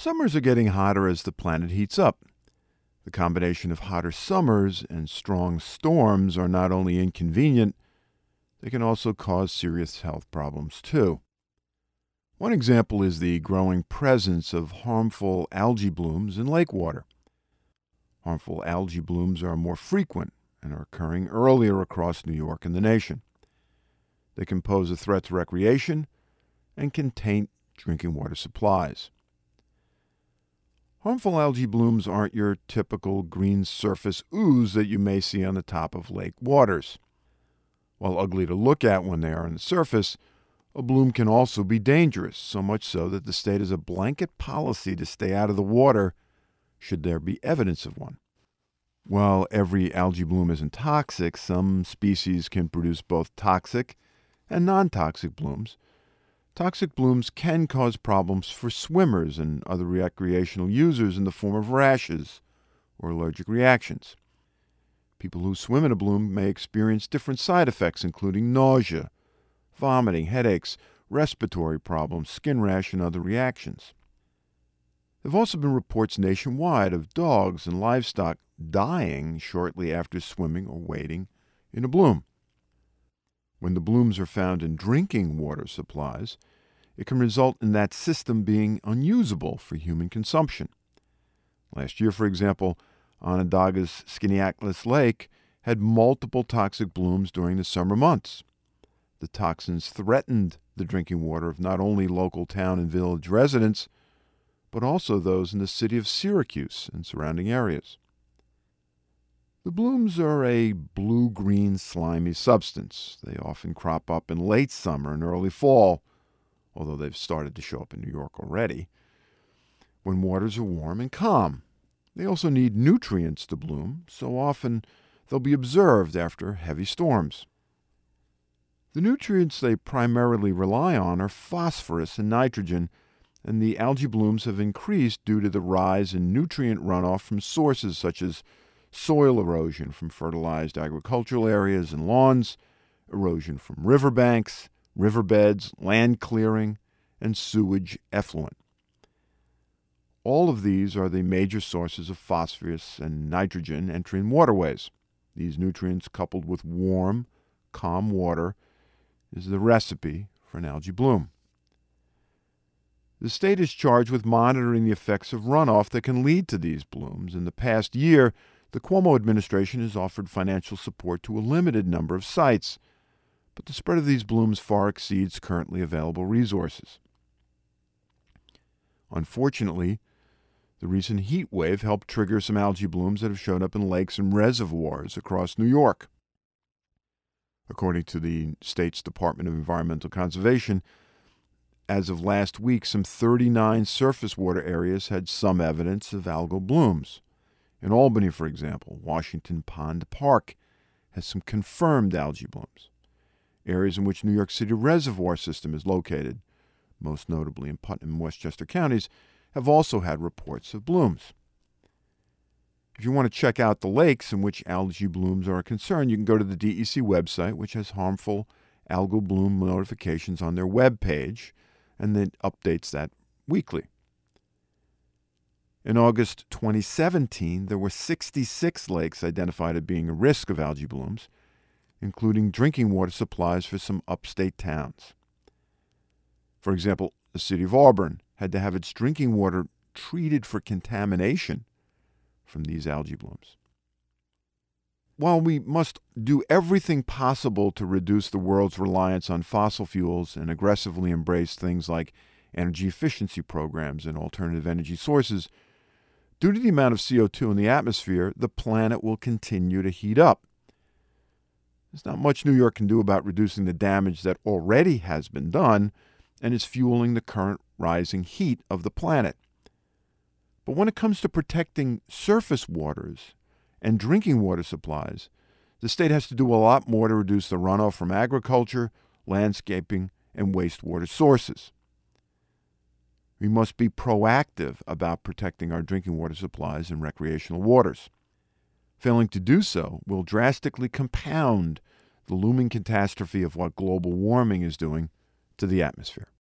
Summers are getting hotter as the planet heats up. The combination of hotter summers and strong storms are not only inconvenient, they can also cause serious health problems too. One example is the growing presence of harmful algae blooms in lake water. Harmful algae blooms are more frequent and are occurring earlier across New York and the nation. They can pose a threat to recreation and can taint drinking water supplies. Harmful algae blooms aren't your typical green surface ooze that you may see on the top of lake waters. While ugly to look at when they are on the surface, a bloom can also be dangerous, so much so that the state has a blanket policy to stay out of the water should there be evidence of one. While every algae bloom isn't toxic, some species can produce both toxic and non-toxic blooms. Toxic blooms can cause problems for swimmers and other recreational users in the form of rashes or allergic reactions. People who swim in a bloom may experience different side effects, including nausea, vomiting, headaches, respiratory problems, skin rash, and other reactions. There have also been reports nationwide of dogs and livestock dying shortly after swimming or wading in a bloom. When the blooms are found in drinking water supplies, it can result in that system being unusable for human consumption. Last year, for example, Onondaga's Skaneateles Lake had multiple toxic blooms during the summer months. The toxins threatened the drinking water of not only local town and village residents, but also those in the city of Syracuse and surrounding areas. The blooms are a blue-green slimy substance. They often crop up in late summer and early fall, although they've started to show up in New York already, when waters are warm and calm. They also need nutrients to bloom, so often they'll be observed after heavy storms. The nutrients they primarily rely on are phosphorus and nitrogen, and the algae blooms have increased due to the rise in nutrient runoff from sources such as soil erosion from fertilized agricultural areas and lawns, erosion from riverbanks, riverbeds, land clearing, and sewage effluent. All of these are the major sources of phosphorus and nitrogen entering waterways. These nutrients, coupled with warm, calm water, is the recipe for an algae bloom. The state is charged with monitoring the effects of runoff that can lead to these blooms. In the past year, the Cuomo administration has offered financial support to a limited number of sites, but the spread of these blooms far exceeds currently available resources. Unfortunately, the recent heat wave helped trigger some algae blooms that have shown up in lakes and reservoirs across New York. According to the state's Department of Environmental Conservation, as of last week, some 39 surface water areas had some evidence of algal blooms. In Albany, for example, Washington Pond Park has some confirmed algae blooms. Areas in which New York City reservoir system is located, most notably in Putnam and Westchester counties, have also had reports of blooms. If you want to check out the lakes in which algae blooms are concerned, you can go to the DEC website, which has harmful algal bloom notifications on their web page, and then updates that weekly. In August 2017, there were 66 lakes identified as being a risk of algae blooms, including drinking water supplies for some upstate towns. For example, the city of Auburn had to have its drinking water treated for contamination from these algae blooms. While we must do everything possible to reduce the world's reliance on fossil fuels and aggressively embrace things like energy efficiency programs and alternative energy sources, due to the amount of CO2 in the atmosphere, the planet will continue to heat up. There's not much New York can do about reducing the damage that already has been done and is fueling the current rising heat of the planet. But when it comes to protecting surface waters and drinking water supplies, the state has to do a lot more to reduce the runoff from agriculture, landscaping, and wastewater sources. We must be proactive about protecting our drinking water supplies and recreational waters. Failing to do so will drastically compound the looming catastrophe of what global warming is doing to the atmosphere.